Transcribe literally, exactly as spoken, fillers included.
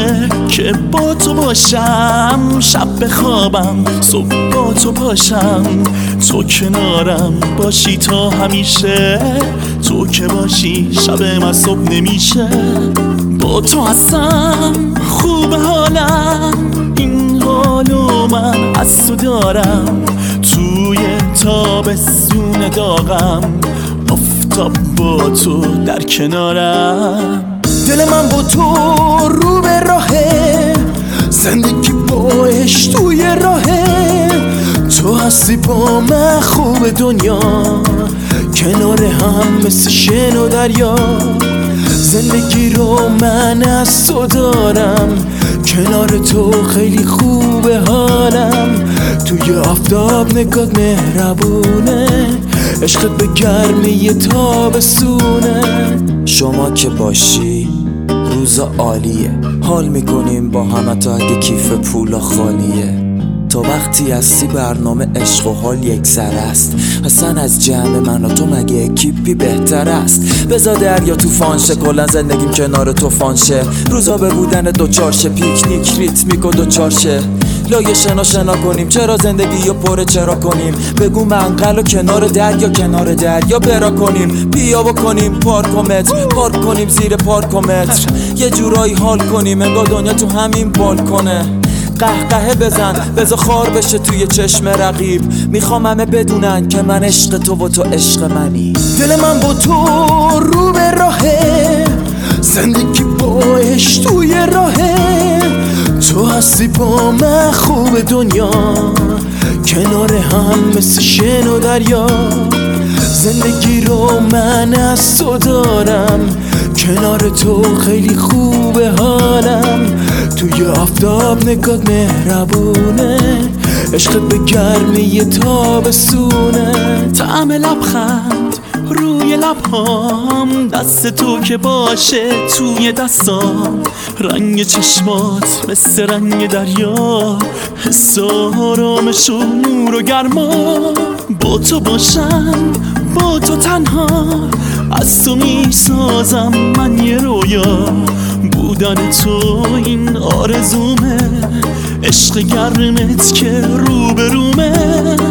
همیشه که با تو باشم، شب بخوابم صبح با تو پاشم، تو کنارم باشی تا همیشه، تو که باشی شب من صبح نمیشه. با تو هستم خوب حالم، این حالو من از تو دارم، توی تابستون داغم آفتاب با تو در کنارم. دل من با تو رو به راهه، زندگی باش توی راهه، تو هستی با من خوب دنیا، کنار هم مثل شن و دریا. زندگی رو من از تو دارم، کنار تو خیلی خوبه حالم، توی آفتاب نگات مهربونه، عشقت به گرمی تابستونه. شما که باشی روز عالیه، حال میکنیم با هم تا اگه کیف پولا خالیه. تا وقتی هستی برنامه عشق و حال یک سر است، اصلا از جمع من و تو مگه کیپی بهتر است؟ بزا دریا توفان شه، کلن زندگیم کنار تو فانشه، روزا به بودن دوچارشه، پیکنیک ریتمیک و دوچارشه. لایه شنا شنا کنیم، چرا زندگی رو پر چرا کنیم؟ بگو منقل و کنار دریا کنار دریا برا کنیم، بیا بکنیم پارکومتر پارک کنیم زیر پارکومتر، یه جورایی حال کنیم انگار دنیا تو همین بالکنه. قهقهه بزن بذار خار بشه توی چشم رقیب، میخوام همه بدونن که من عشق تو و تو عشق منی. دل من با تو رو به راهه، زندگی باش توی راهه، تو هستی با من خوب دنیا، کنار هم مثل شن و دریا. زندگی رو من از تو دارم، کنار تو خیلی خوبه حالم، توی آفتاب نگات مهربونه، عشقت به گرمی تابستونه. طعم لبخند روی لبهام، دست تو که باشه توی دستام، رنگ چشمات مثل رنگ دریا، حس آرامش و نور و گرما. با تو باشم با تو تنها، از تو میسازم من یه رویا، بودن تو این آرزومه، عشق گرمت که روبرومه.